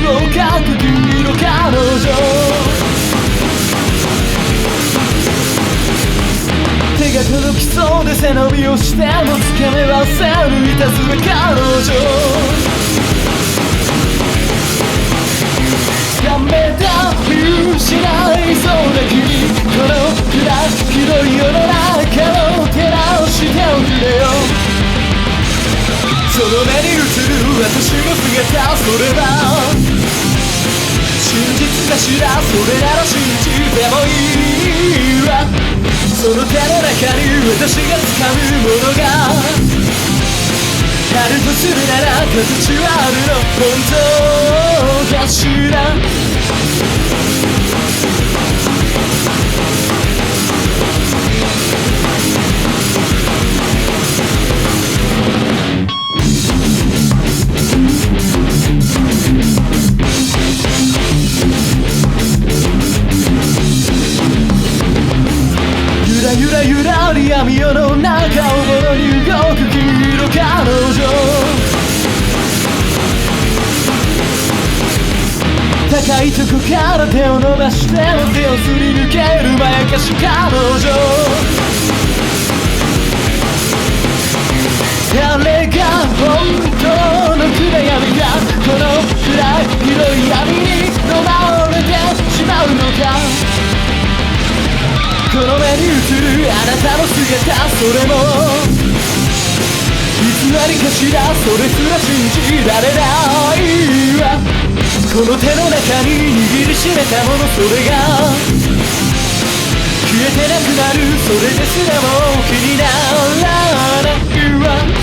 をかく君の彼女、手が届きそうで背伸びをしてもつかめはせぬいたずら彼女、掴めた見失いそうな君、この暗ひどい世の中を照らしておくれよ。その目に映る私の姿、それは真実かしら。それなら信じてもいいわ。その手の中に私が掴むものがあるとするなら、形はあるの本当かしら。ゆらゆらり闇夜の中をもろに動く君の彼女、高いとこから手を伸ばしても手をすり抜けるまやかし彼女、誰が本当の暗闇がこの暗い広い闇に飲まれてしまうのか。この目に映るあなたの姿、それも偽りかしら。それすら信じられないわ。この手の中に握りしめたもの、それが消えてなくなる。それですらも気にならないわ。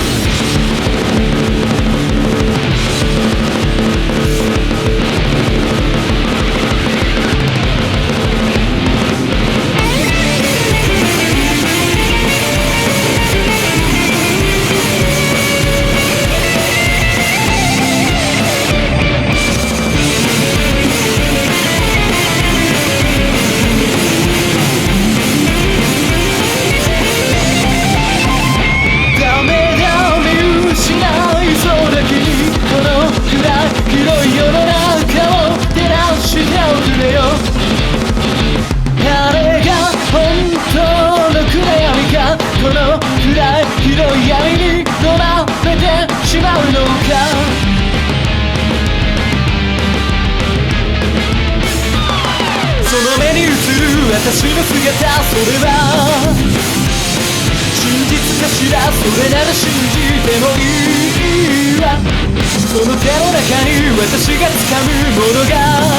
広い世の中を照らしておくれよ。誰が本当の暗闇か、この暗い広い闇に飲まれてしまうのか。その目に映る私の姿、それは真実かしら。それなら信じてもいいわ。その手の中に私が掴むものが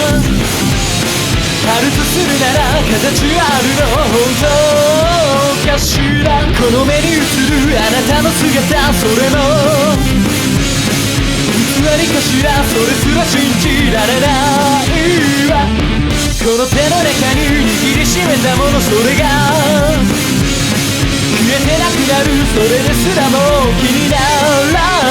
あるとするなら、形あるの本当かしら。この目に映るあなたの姿、それも偽りかしら。それすら信じられないわ。この手の中に握りしめたもの、それが消えてなくなる。それですらも気にならない。